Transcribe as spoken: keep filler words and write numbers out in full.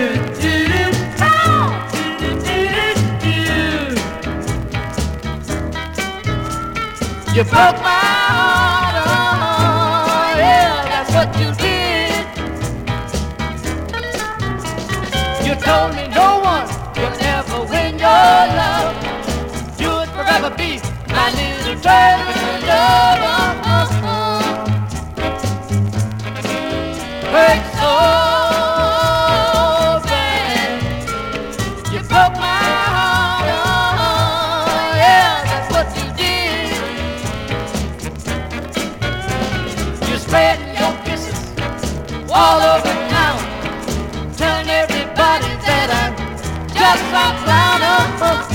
You broke my heart, oh, yeah, that's what you did. You told me no one could ever win your love. You would forever be my little true love. Oh, oh, oh. Hurt so bad. You broke my heart, oh, yeah, that's what you did. You spread your kisses all over town, telling everybody that I'm just a clown. Oh, oh.